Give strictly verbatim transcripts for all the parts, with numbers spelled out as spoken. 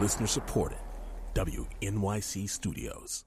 Listener supported. W N Y C Studios.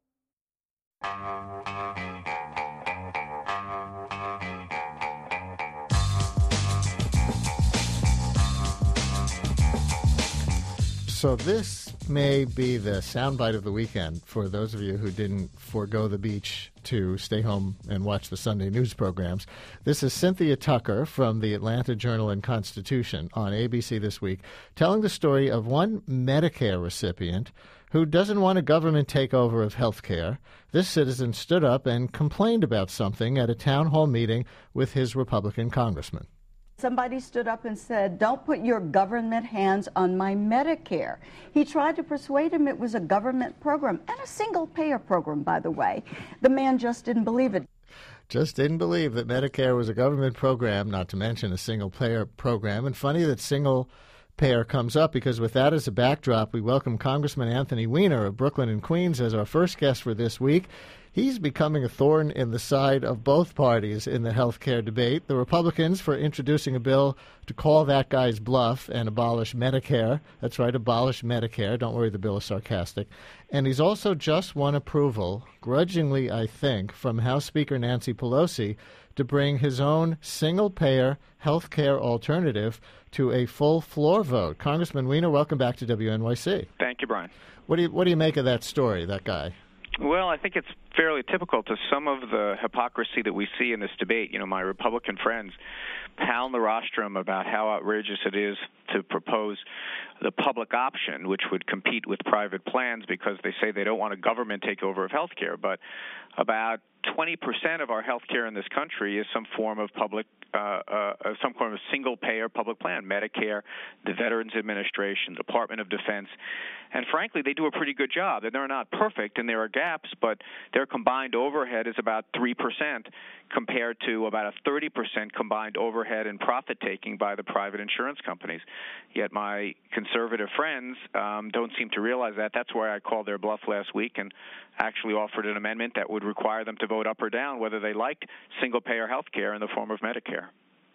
So this may be the soundbite of the weekend for those of you who didn't forego the beach to stay home and watch the Sunday news programs. This is Cynthia Tucker from the Atlanta Journal and Constitution on A B C This Week, telling the story of one Medicare recipient who doesn't want a government takeover of health care. This citizen stood up and complained about something at a town hall meeting with his Republican congressman. Somebody stood up and said, "Don't put your government hands on my Medicare." He tried to persuade him it was a government program, and a single-payer program, by the way. The man just didn't believe it. Just didn't believe that Medicare was a government program, not to mention a single-payer program. And funny that single-payer comes up, because with that as a backdrop, we welcome Congressman Anthony Weiner of Brooklyn and Queens as our first guest for this week. He's becoming a thorn in the side of both parties in the health care debate. The Republicans for introducing a bill to call that guy's bluff and abolish Medicare. That's right, abolish Medicare. Don't worry, the bill is sarcastic. And he's also just won approval, grudgingly I think, from House Speaker Nancy Pelosi to bring his own single-payer health care alternative to a full floor vote. Congressman Weiner, welcome back to W N Y C. Thank you, Brian. What do you, what do you make of that story, that guy? Well, I think it's fairly typical to some of the hypocrisy that we see in this debate. You know, my Republican friends pound the rostrum about how outrageous it is to propose the public option, which would compete with private plans, because they say they don't want a government takeover of health care. But about twenty percent of our health care in this country is some form of public, uh, uh, some form of single-payer public plan, Medicare, the Veterans Administration, Department of Defense. And frankly, they do a pretty good job. And they're not perfect, and there are gaps, but their combined overhead is about three percent compared to about a thirty percent combined overhead and profit-taking by the private insurance companies. Yet my conservative friends um, don't seem to realize that. That's why I called their bluff last week and actually offered an amendment that would require them to vote up or down whether they liked single-payer health care in the form of Medicare.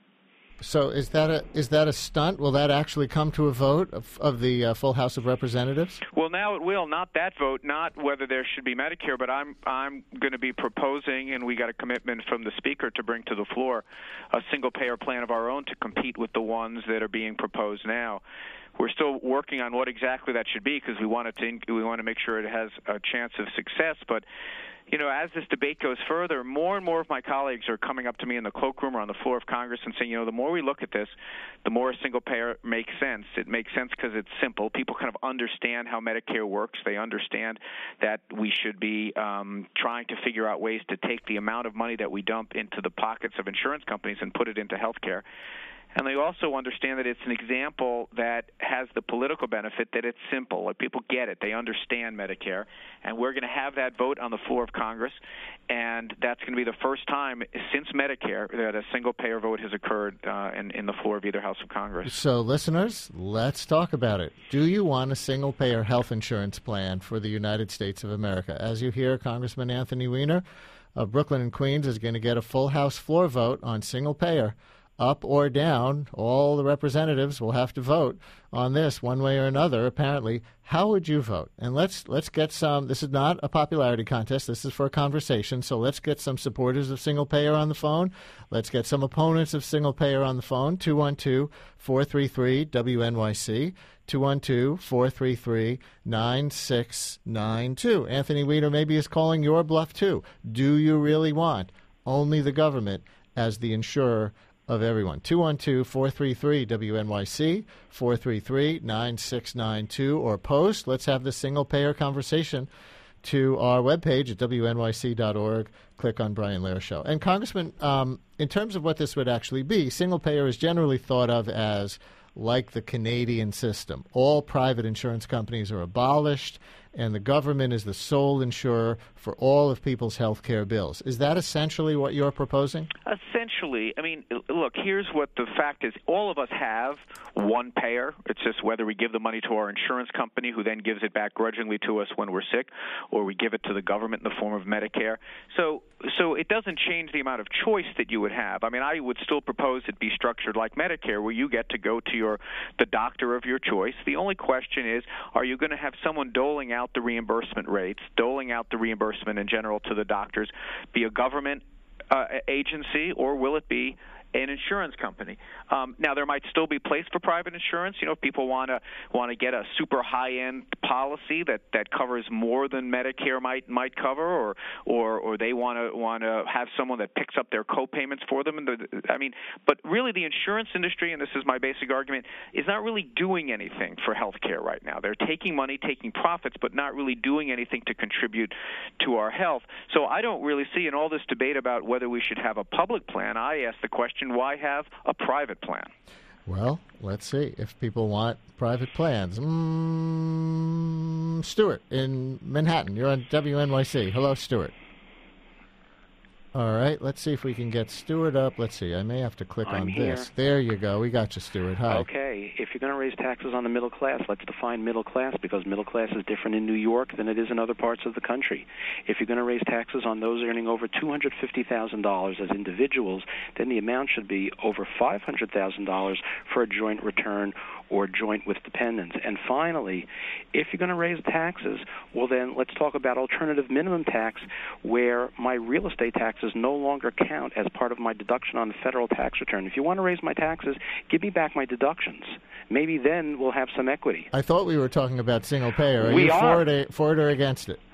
So is that a is that a stunt? Will that actually come to a vote of, of the uh, full House of Representatives? Well, now it will. Not that vote, not whether there should be Medicare, but I'm I'm going to be proposing, and we got a commitment from the Speaker to bring to the floor a single-payer plan of our own to compete with the ones that are being proposed now. We're still working on what exactly that should be, because we want it to we want to make sure it has a chance of success, but. You know, as this debate goes further, more and more of my colleagues are coming up to me in the cloakroom or on the floor of Congress and saying, you know, the more we look at this, the more a single payer makes sense. It makes sense because it's simple. People kind of understand how Medicare works. They understand that we should be um, trying to figure out ways to take the amount of money that we dump into the pockets of insurance companies and put it into health care. And they also understand that it's an example that has the political benefit that it's simple. Like, people get it. They understand Medicare. And we're going to have that vote on the floor of Congress. And that's going to be the first time since Medicare that a single-payer vote has occurred uh, in, in the floor of either House of Congress. So, listeners, let's talk about it. Do you want a single-payer health insurance plan for the United States of America? As you hear, Congressman Anthony Weiner of Brooklyn and Queens is going to get a full House floor vote on single-payer. Up or down, all the representatives will have to vote on this one way or another, apparently. How would you vote? And let's let's get some. This is not a popularity contest. This is for a conversation. So let's get some supporters of single payer on the phone. Let's get some opponents of single payer on the phone. two one two, four three three, W N Y C, two one two, four three three, nine six nine two. Anthony Weiner maybe is calling your bluff, too. Do you really want only the government as the insurer of everyone? two one two, four three three, W N Y C, four three three, nine six nine two, or post. Let's have the single-payer conversation to our webpage at W N Y C dot org. Click on Brian Lehrer Show. And, Congressman, um, in terms of what this would actually be, single-payer is generally thought of as like the Canadian system. All private insurance companies are abolished, and the government is the sole insurer for all of people's health care bills. Is that essentially what you're proposing? Essentially. I mean, look, here's what the fact is. All of us have one payer. It's just whether we give the money to our insurance company, who then gives it back grudgingly to us when we're sick, or we give it to the government in the form of Medicare. So so it doesn't change the amount of choice that you would have. I mean, I would still propose it be structured like Medicare, where you get to go to your the doctor of your choice. The only question is, are you going to have someone doling out the reimbursement rates, doling out the reimbursement in general to the doctors, be a government uh, agency, or will it be an insurance company? Um, now, there might still be place for private insurance. You know, if people want to want to get a super high-end policy that, that covers more than Medicare might might cover, or or or they want to want to have someone that picks up their co-payments for them. And the, I mean, but really, the insurance industry, and this is my basic argument, is not really doing anything for health care right now. They're taking money, taking profits, but not really doing anything to contribute to our health. So I don't really see in all this debate about whether we should have a public plan, I ask the question, why have a private plan? Well, let's see if people want private plans. Mm, Stuart in Manhattan, you're on W N Y C. Hello, Stuart. All right, let's see if we can get Stuart up. Let's see, I may have to click I'm on here. this. There you go. We got you, Stuart. Hi. Okay, if you're going to raise taxes on the middle class, let's define middle class, because middle class is different in New York than it is in other parts of the country. If you're going to raise taxes on those earning over two hundred fifty thousand dollars as individuals, then the amount should be over five hundred thousand dollars for a joint return or joint with dependents. And finally, if you're going to raise taxes, well then let's talk about alternative minimum tax, where my real estate taxes no longer count as part of my deduction on the federal tax return. If you want to raise my taxes, give me back my deductions. Maybe then we'll have some equity. I thought we were talking about single payer. Are we you are. For it, for it or against it?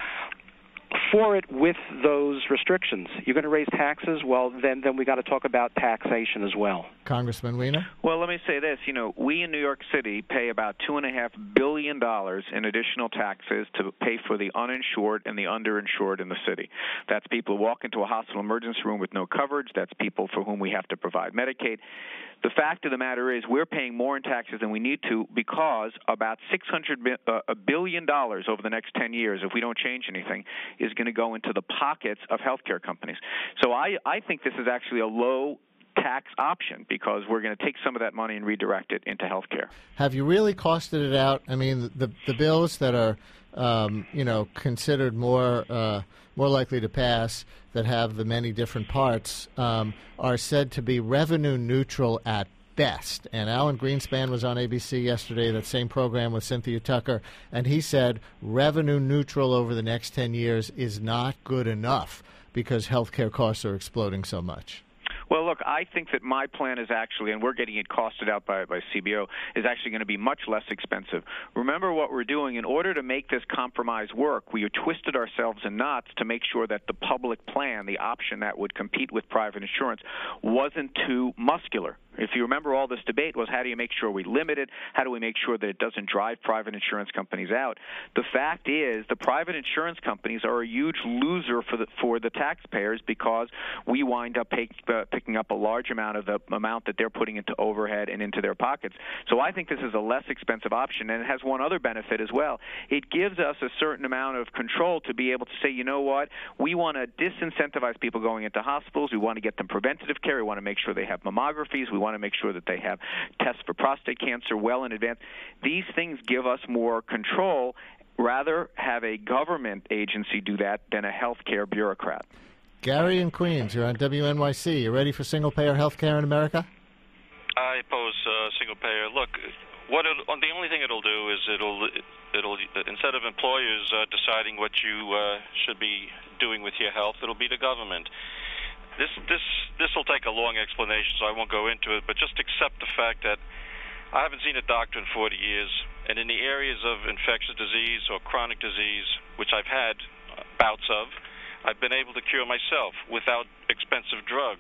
For it with those restrictions. You're going to raise taxes? Well, then then we got to talk about taxation as well. Congressman Weiner? Well, let me say this. You know, we in New York City pay about two point five billion dollars in additional taxes to pay for the uninsured and the underinsured in the city. That's people who walk into a hospital emergency room with no coverage. That's people for whom we have to provide Medicaid. The fact of the matter is we're paying more in taxes than we need to, because about six hundred billion dollars over the next ten years, if we don't change anything, is going to go into the pockets of healthcare companies. So I, I think this is actually a low tax option, because we're going to take some of that money and redirect it into healthcare. Have you really costed it out? I mean, the the bills that are, um, you know, considered more uh, more likely to pass, that have the many different parts, um, are said to be revenue neutral at best. And Alan Greenspan was on A B C yesterday, that same program with Cynthia Tucker, and he said revenue neutral over the next ten years is not good enough because healthcare costs are exploding so much. Well, look, I think that my plan is actually, and we're getting it costed out by, by C B O, is actually going to be much less expensive. Remember what we're doing. In order to make this compromise work, we twisted ourselves in knots to make sure that the public plan, the option that would compete with private insurance, wasn't too muscular. If you remember, all this debate was, how do you make sure we limit it? How do we make sure that it doesn't drive private insurance companies out? The fact is, the private insurance companies are a huge loser for the for the taxpayers, because we wind up pay, uh, picking up a large amount of the amount that they're putting into overhead and into their pockets. So I think this is a less expensive option, and it has one other benefit as well. It gives us a certain amount of control to be able to say, you know what, we want to disincentivize people going into hospitals. We want to get them preventative care. We want to make sure they have mammographies. We want to make sure that they have tests for prostate cancer well in advance. These things give us more control. Rather have a government agency do that than a healthcare bureaucrat. Gary in Queens, you're on W N Y C. You ready for single-payer health care in America? I oppose uh, single-payer. Look, what it, the only thing it'll do is it'll it'll instead of employers uh, deciding what you uh, should be doing with your health, it'll be the government. This this this will take a long explanation, so I won't go into it. But just accept the fact that I haven't seen a doctor in forty years, and in the areas of infectious disease or chronic disease, which I've had bouts of, I've been able to cure myself without expensive drugs.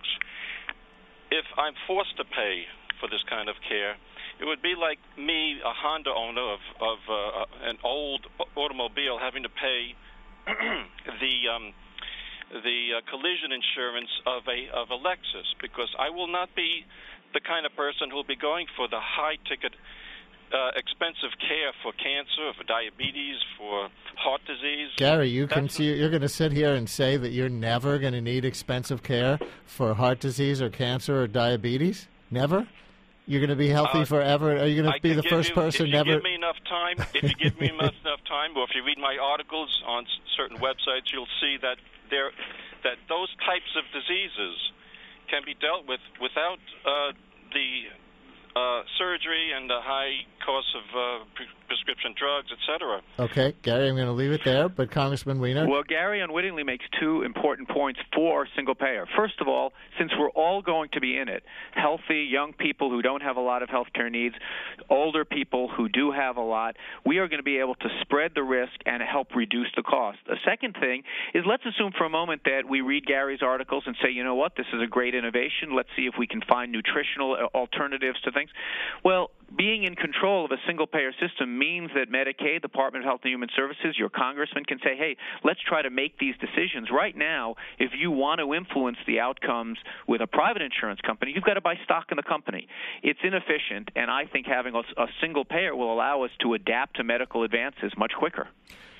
If I'm forced to pay for this kind of care, it would be like me, a Honda owner of of uh, an old automobile, having to pay the um, the uh, collision insurance of a of a Lexus, because I will not be the kind of person who will be going for the high ticket uh, expensive care for cancer, for diabetes, for heart disease. Gary, you can That's see you're going to sit here and say that you're never going to need expensive care for heart disease or cancer or diabetes? Never? You're going to be healthy Uh, forever? Are you going I to be can the give first you, person if you never? give me enough time, if you give me enough enough time, or if you read my articles on s- certain websites, you'll see that there that those types of diseases can be dealt with without uh, the uh, surgery and the high cost of uh, pre- prescription drugs, et cetera. Okay, Gary, I'm going to leave it there. But Congressman Weiner? Well, Gary unwittingly makes two important points for single payer. First of all, since we're all going to be in it, healthy young people who don't have a lot of health care needs, older people who do have a lot, we are going to be able to spread the risk and help reduce the cost. The second thing is, let's assume for a moment that we read Gary's articles and say, you know what, this is a great innovation. Let's see if we can find nutritional alternatives to things. Well, being in control of a single-payer system means that Medicaid, Department of Health and Human Services, your congressman can say, hey, let's try to make these decisions. Right now, if you want to influence the outcomes with a private insurance company, you've got to buy stock in the company. It's inefficient, and I think having a, a single payer will allow us to adapt to medical advances much quicker.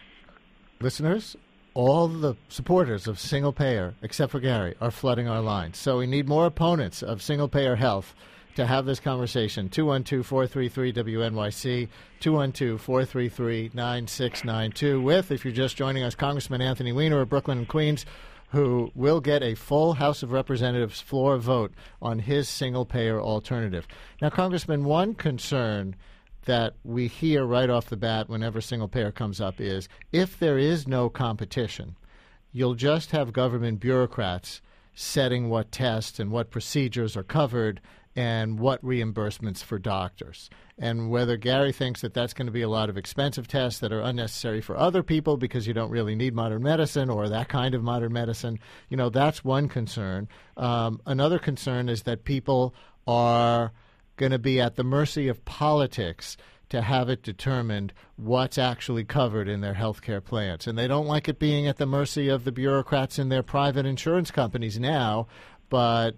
Listeners, all the supporters of single payer, except for Gary, are flooding our lines. So we need more opponents of single payer health to have this conversation. two one two, four three three, W N Y C, two one two, four three three, nine six nine two, with, if you're just joining us, Congressman Anthony Weiner of Brooklyn and Queens, who will get a full House of Representatives floor vote on his single-payer alternative. Now, Congressman, one concern that we hear right off the bat whenever single-payer comes up is, if there is no competition, you'll just have government bureaucrats setting what tests and what procedures are covered and what reimbursements for doctors. And whether Gary thinks that that's going to be a lot of expensive tests that are unnecessary for other people because you don't really need modern medicine or that kind of modern medicine, you know, that's one concern. Um, another concern is that people are going to be at the mercy of politics to have it determined what's actually covered in their health care plans. And they don't like it being at the mercy of the bureaucrats in their private insurance companies now, but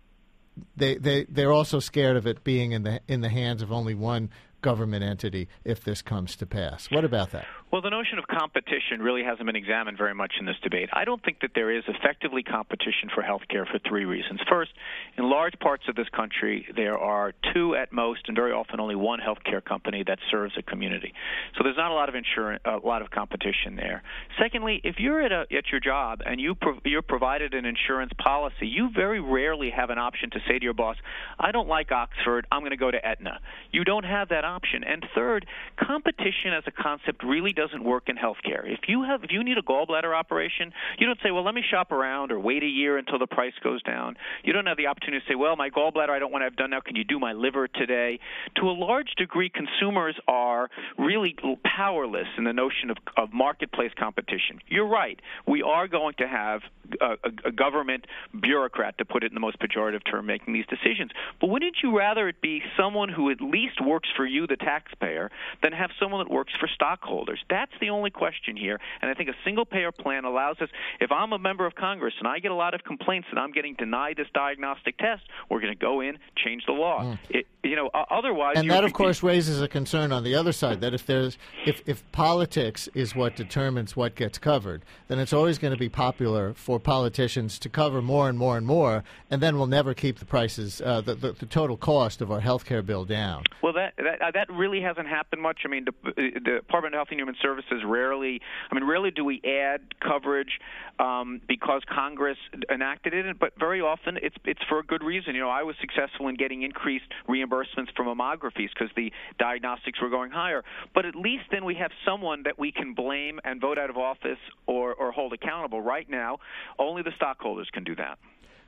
They they they're also scared of it being in the in the hands of only one government entity if this comes to pass. What about that? Well, the notion of competition really hasn't been examined very much in this debate. I don't think that there is effectively competition for health care for three reasons. First, in large parts of this country, there are two at most, and very often only one health care company that serves a community. So there's not a lot of insurance, a lot of competition there. Secondly, if you're at a, at your job and you pro, you're provided an insurance policy, you very rarely have an option to say to your boss, "I don't like Oxford, I'm going to go to Aetna." You don't have that option. And third, competition as a concept really doesn't work in healthcare. If you have, if you need a gallbladder operation, you don't say, well, let me shop around or wait a year until the price goes down. You don't have the opportunity to say, well, my gallbladder I don't want to have done now. Can you do my liver today? To a large degree, consumers are really powerless in the notion of, of marketplace competition. You're right. We are going to have a, a, a government bureaucrat, to put it in the most pejorative term, making these decisions. But wouldn't you rather it be someone who at least works for you, the taxpayer, than have someone that works for stockholders? That's the only question here, and I think a single-payer plan allows us, if I'm a member of Congress and I get a lot of complaints that I'm getting denied this diagnostic test, we're going to go in, change the law. Mm. It, you know, uh, otherwise... And that, of course, raises a concern on the other side, that if there's if, if politics is what determines what gets covered, then it's always going to be popular for politicians to cover more and more and more, and then we'll never keep the prices, uh, the, the, the total cost of our health care bill down. Well, that, that, uh, that really hasn't happened much. I mean, the, the Department of Health and Human Services rarely, I mean, rarely do we add coverage um, because Congress enacted it, but very often it's it's for a good reason. You know, I was successful in getting increased reimbursements for mammographies because the diagnostics were going higher. But at least then we have someone that we can blame and vote out of office or, or hold accountable. Right now, only the stockholders can do that.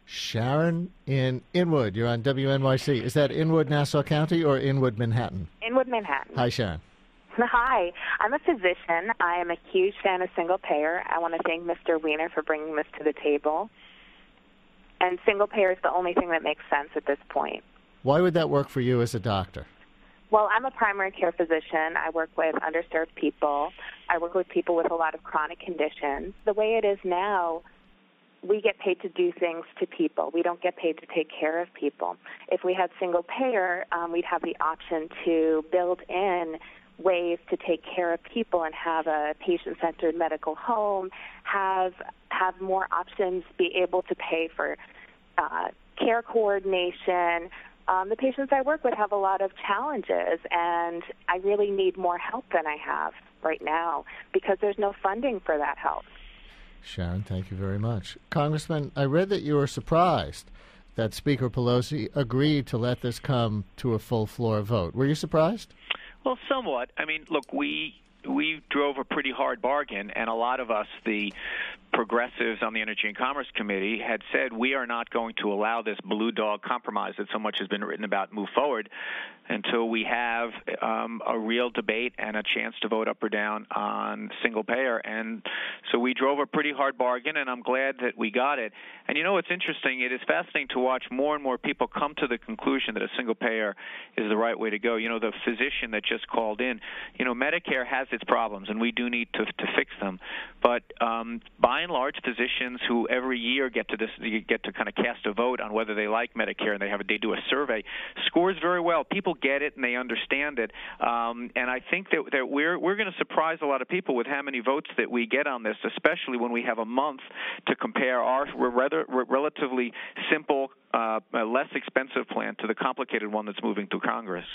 Sharon in Inwood, you're on W N Y C. Is that Inwood, Nassau County, or Inwood, Manhattan? Inwood, Manhattan. Hi, Sharon. Hi. I'm a physician. I am a huge fan of single payer. I want to thank Mister Weiner for bringing this to the table. And single payer is the only thing that makes sense at this point. Why would that work for you as a doctor? Well, I'm a primary care physician. I work with underserved people. I work with people with a lot of chronic conditions. The way it is now, we get paid to do things to people. We don't get paid to take care of people. If we had single payer, um, we'd have the option to build in ways to take care of people and have a patient-centered medical home, have have more options, be able to pay for uh, care coordination. Um, the patients I work with have a lot of challenges, and I really need more help than I have right now because there's no funding for that help. Sharon, thank you very much. Congressman, I read that you were surprised that Speaker Pelosi agreed to let this come to a full floor vote. Were you surprised? Well, somewhat. I mean, look, we we drove a pretty hard bargain, and a lot of us, the progressives on the Energy and Commerce Committee, had said we are not going to allow this blue dog compromise that so much has been written about move forward until we have um, a real debate and a chance to vote up or down on single payer. And so we drove a pretty hard bargain, and I'm glad that we got it. And you know what's interesting? It is fascinating to watch more and more people come to the conclusion that a single payer is the right way to go. You know, the physician that just called in, you know, Medicare has its problems, and we do need to, to fix them. But um, by and large, physicians who every year get to this, get to kind of cast a vote on whether they like Medicare, and they have a, they do a survey, scores very well. People get it and they understand it, um, and I think that, that we're we're going to surprise a lot of people with how many votes that we get on this, especially when we have a month to compare our rather relatively simple, uh, less expensive plan to the complicated one that's moving through Congress.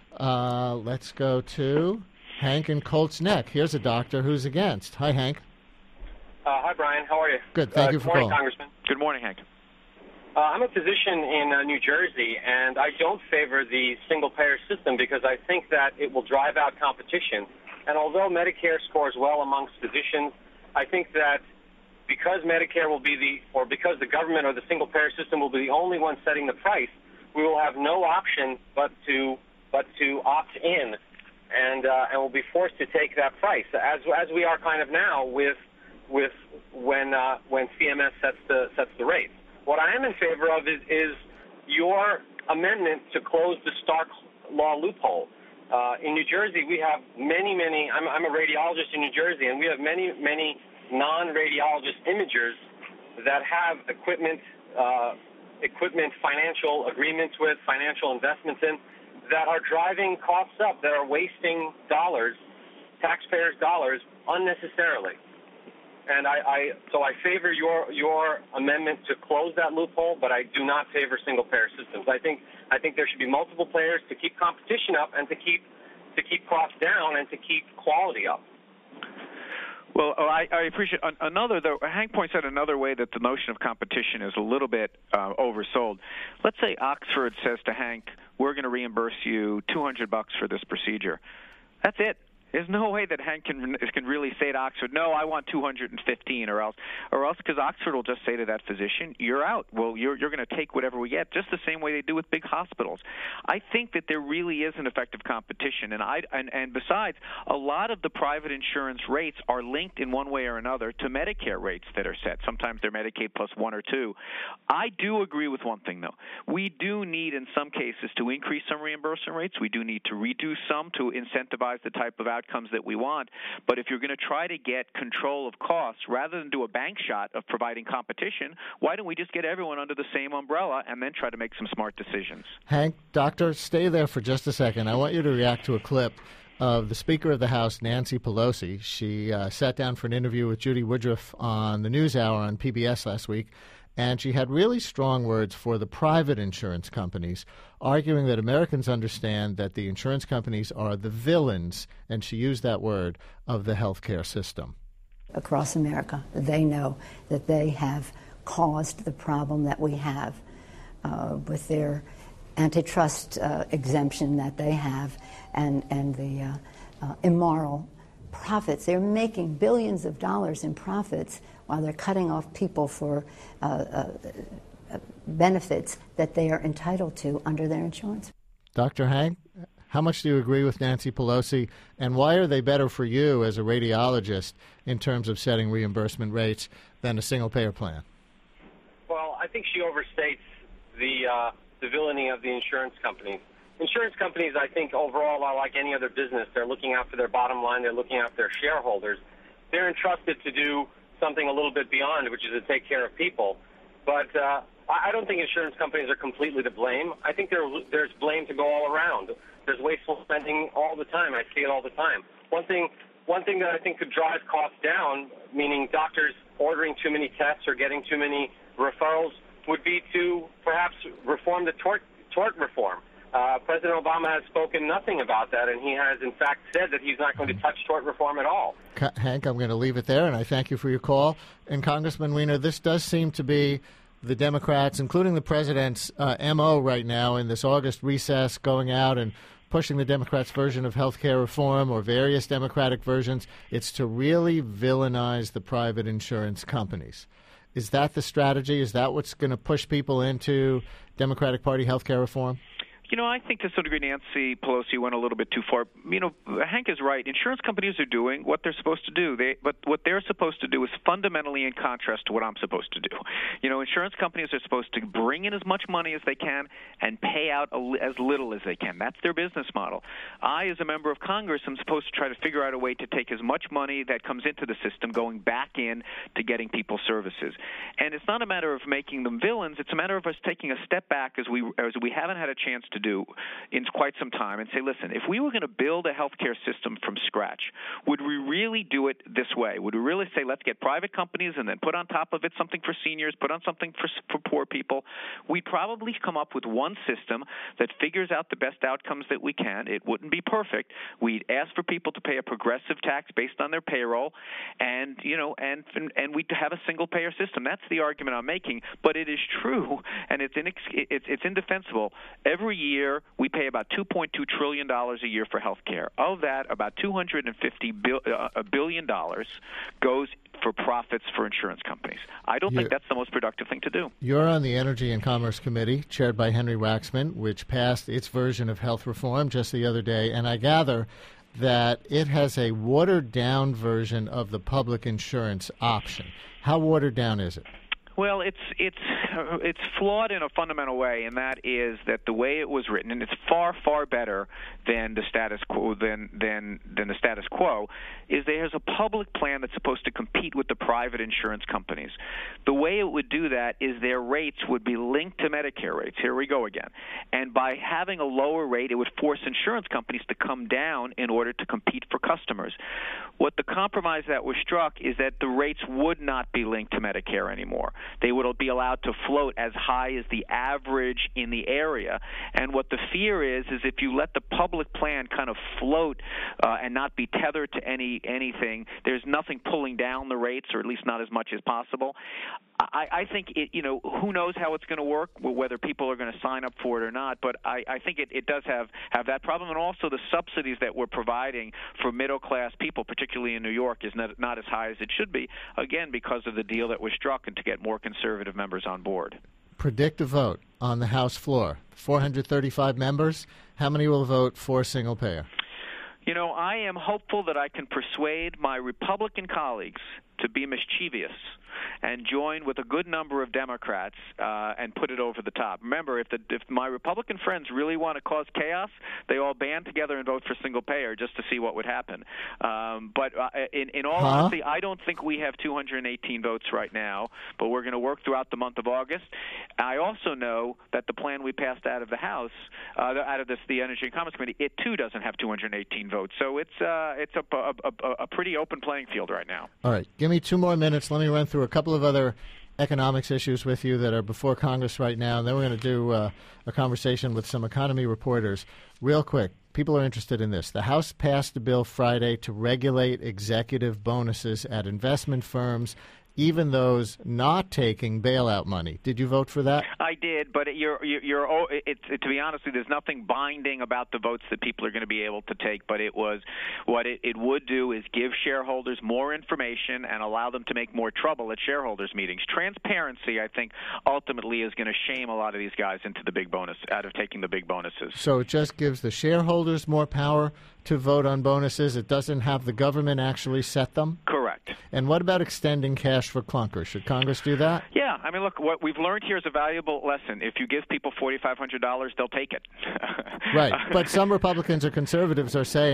Uh, let's go to Hank in Colts Neck. Here's a doctor who's against. Hi, Hank. Uh, hi, Brian. How are you? Good. Thank uh, you for calling. Good morning, calling. Congressman. Good morning, Hank. Uh, I'm a physician in uh, New Jersey, and I don't favor the single-payer system because I think that it will drive out competition. And although Medicare scores well amongst physicians, I think that because Medicare will be the, or because the government or the single-payer system will be the only one setting the price, we will have no option but to but to opt in, and uh, and we'll be forced to take that price, as as we are kind of now with with when uh, when C M S sets the sets the rate. What I am in favor of is, is your amendment to close the Stark law loophole. Uh, in New Jersey, we have many, many, I'm, I'm a radiologist in New Jersey, and we have many, many non-radiologist imagers that have equipment, uh, equipment financial agreements with, financial investments in, that are driving costs up, that are wasting dollars, taxpayers' dollars, unnecessarily. And I, I so I favor your your amendment to close that loophole, but I do not favor single-payer systems. I think I think there should be multiple players to keep competition up and to keep to keep costs down and to keep quality up. Well, I, I appreciate another. Though Hank points out another way that the notion of competition is a little bit uh, oversold. Let's say Oxford says to Hank, "We're going to reimburse you two hundred bucks for this procedure." That's it. There's no way that Hank can can really say to Oxford, no, I want two hundred fifteen, or else, or else, because Oxford will just say to that physician, you're out. Well, you're you're going to take whatever we get, just the same way they do with big hospitals. I think that there really is an effective competition, and I and, and besides, a lot of the private insurance rates are linked in one way or another to Medicare rates that are set. Sometimes they're Medicaid plus one or two. I do agree with one thing, though. We do need, in some cases, to increase some reimbursement rates. We do need to reduce some to incentivize the type of outcomes that we want. But if you're going to try to get control of costs, rather than do a bank shot of providing competition, why don't we just get everyone under the same umbrella and then try to make some smart decisions? Hank, Doctor, stay there for just a second. I want you to react to a clip of the Speaker of the House, Nancy Pelosi. She uh, sat down for an interview with Judy Woodruff on the NewsHour on P B S last week, and she had really strong words for the private insurance companies, arguing that Americans understand that the insurance companies are the villains, and she used that word, of the healthcare system. Across America, they know that they have caused the problem that we have uh, with their antitrust uh, exemption that they have and, and the uh, uh, immoral profits. They're making billions of dollars in profits while they're cutting off people for uh, uh, benefits that they are entitled to under their insurance. Doctor Hank, how much do you agree with Nancy Pelosi, and why are they better for you as a radiologist in terms of setting reimbursement rates than a single-payer plan? Well, I think she overstates the uh, the villainy of the insurance companies. Insurance companies, I think, overall are like any other business. They're looking out for their bottom line. They're looking out for their shareholders. They're entrusted to do something a little bit beyond, which is to take care of people. But uh, I don't think insurance companies are completely to blame. I think there, there's blame to go all around. There's wasteful spending all the time. I see it all the time. One thing, one thing that I think could drive costs down, meaning doctors ordering too many tests or getting too many referrals, would be to perhaps reform the tort, tort reform. Uh, President Obama has spoken nothing about that, and he has, in fact, said that he's not going to touch tort reform at all. Hank, I'm going to leave it there, and I thank you for your call. And Congressman Wiener, this does seem to be the Democrats, including the president's uh, M O right now in this August recess, going out and pushing the Democrats' version of health care reform or various Democratic versions. It's to really villainize the private insurance companies. Is that the strategy? Is that what's going to push people into Democratic Party health care reform? You know, I think to some degree Nancy Pelosi went a little bit too far. You know, Hank is right. Insurance companies are doing what they're supposed to do. They, but what they're supposed to do is fundamentally in contrast to what I'm supposed to do. You know, insurance companies are supposed to bring in as much money as they can and pay out a, as little as they can. That's their business model. I, as a member of Congress, am supposed to try to figure out a way to take as much money that comes into the system going back in to getting people services. And it's not a matter of making them villains. It's a matter of us taking a step back, as we as we haven't had a chance to do in quite some time, and say, listen, if we were going to build a healthcare system from scratch, would we really do it this way? Would we really say, let's get private companies and then put on top of it something for seniors, put on something for, for poor people? We'd probably come up with one system that figures out the best outcomes that we can. It wouldn't be perfect. We'd ask for people to pay a progressive tax based on their payroll, and you know, and and, and we'd have a single payer system. That's the argument I'm making, but it is true, and it's inex- it's, it's indefensible. Every year, we pay about two point two trillion dollars a year for health care. Of that, about two hundred fifty billion dollars goes for profits for insurance companies. I don't You're, think that's the most productive thing to do. You're on the Energy and Commerce Committee, chaired by Henry Waxman, which passed its version of health reform just the other day, and I gather that it has a watered-down version of the public insurance option. How watered down is it? Well, it's it's uh, it's flawed in a fundamental way, and that is that the way it was written, and it's far far better than the status quo than than than the status quo, is there's a public plan that's supposed to compete with the private insurance companies. The way it would do that is their rates would be linked to Medicare rates. Here we go again, and by having a lower rate, it would force insurance companies to come down in order to compete for customers. What the compromise that was struck is that the rates would not be linked to Medicare anymore. They would be allowed to float as high as the average in the area. And what the fear is, is if you let the public plan kind of float uh, and not be tethered to any anything, there's nothing pulling down the rates, or at least not as much as possible. I, I think, it, you know, who knows how it's going to work, whether people are going to sign up for it or not, but I, I think it, it does have, have that problem. And also the subsidies that we're providing for middle-class people, particularly in New York, is not, not as high as it should be, again, because of the deal that was struck and to get more conservative members on board. Predict a vote on the House floor. four hundred thirty-five members. How many will vote for single payer? You know, I am hopeful that I can persuade my Republican colleagues to be mischievous and join with a good number of Democrats uh, and put it over the top. Remember, if the if my Republican friends really want to cause chaos, they all band together and vote for single payer just to see what would happen. Um, but uh, in, in all huh? honesty, I don't think we have two hundred eighteen votes right now, but we're going to work throughout the month of August. I also know that the plan we passed out of the House, uh, out of this, the Energy and Commerce Committee, it too doesn't have two hundred eighteen votes. So it's uh, it's a, a, a, a pretty open playing field right now. All right. Give me two more minutes. Let me run through a couple of other economics issues with you that are before Congress right now, and then we're going to do uh, a conversation with some economy reporters. Real quick, people are interested in this. The House passed a bill Friday to regulate executive bonuses at investment firms, even those not taking bailout money. Did you vote for that? I did, but you're, you're, you're it's, it, to be honest with you, there's nothing binding about the votes that people are going to be able to take, but it was what it, it would do is give shareholders more information and allow them to make more trouble at shareholders' meetings. Transparency, I think, ultimately is going to shame a lot of these guys into the big bonus, out of taking the big bonuses. So it just gives the shareholders more power to vote on bonuses. It doesn't have the government actually set them? Correct. And what about extending cash for clunkers? Should Congress do that? Yeah. I mean, look, what we've learned here is a valuable lesson. If you give people four thousand five hundred dollars, they'll take it. Right. But some Republicans or conservatives are saying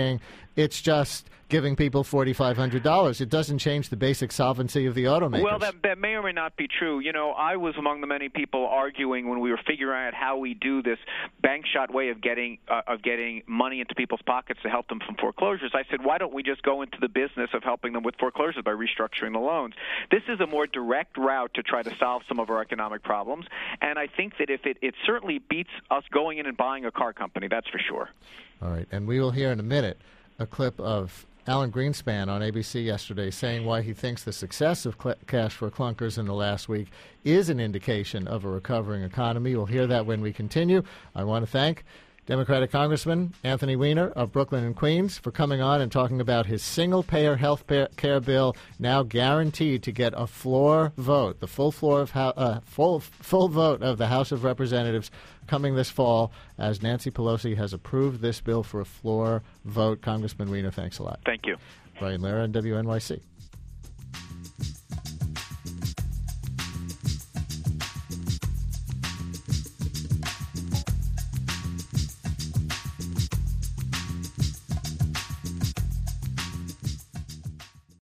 It's just giving people four thousand five hundred dollars. It doesn't change the basic solvency of the automakers. Well, that, that may or may not be true. You know, I was among the many people arguing when we were figuring out how we do this bank shot way of getting uh, of getting money into people's pockets to help them from foreclosures. I said, why don't we just go into the business of helping them with foreclosures by restructuring the loans? This is a more direct route to try to solve some of our economic problems, and I think that if it, it certainly beats us going in and buying a car company, that's for sure. All right, and we will hear in a minute a clip of Alan Greenspan on A B C yesterday saying why he thinks the success of cl- Cash for Clunkers in the last week is an indication of a recovering economy. We'll hear that when we continue. I want to thank Democratic Congressman Anthony Weiner of Brooklyn and Queens for coming on and talking about his single-payer health care bill, now guaranteed to get a floor vote, the full floor of ho- uh, full full vote of the House of Representatives coming this fall, as Nancy Pelosi has approved this bill for a floor vote. Congressman Weiner, thanks a lot. Thank you. Brian Lehrer on W N Y C.